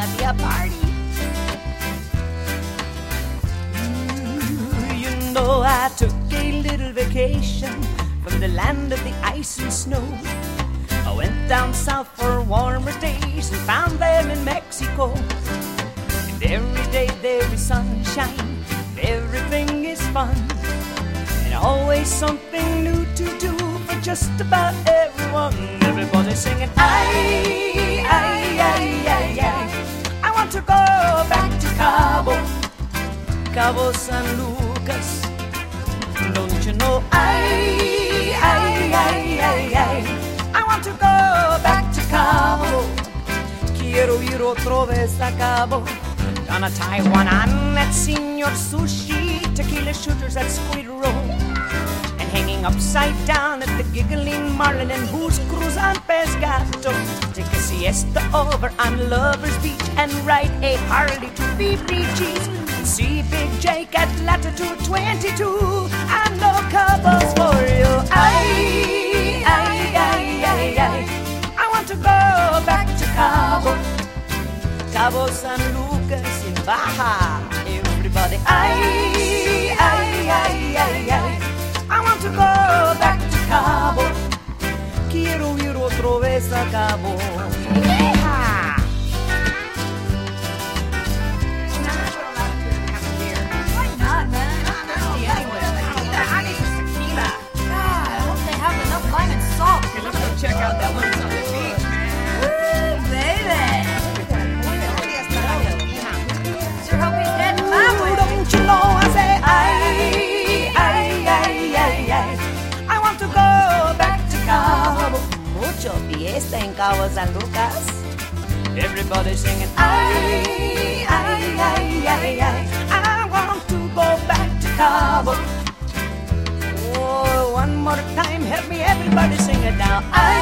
be a party. You know I took a little vacation from the land of the ice and snow. I went down south for warmer days and found them in Mexico. And every day there is sunshine, everything is fun, and always something new to do for just about everyone. Everybody's singing, I want to go back to Cabo San Lucas. Don't you know, I want to go back to Cabo. Quiero ir otra vez a Cabo. Gonna tie one on at Senor Sushi, tequila shooters at Squid Row, and hanging upside down at the Giggling Marlin and Booze Cruise on Pescato. Take a siesta over on Lover's Beach and ride a Harley to BBG's. See Big Jake at latitude 22. I know Cabo's for you. I want to go back to Cabo San Lucas in Baja. Everybody, I want to go back to Cabo. Quiero ir otra vez a Cabo. Check out that one on the beach, man. Woo, baby. Sure hope he's getting my way. Don't you know I say I want to go back to Cabo. Mucho fiesta en Cabo San Lucas. Everybody singing I want to go back to Cabo. Oh, one more time, help me everybody sing it now.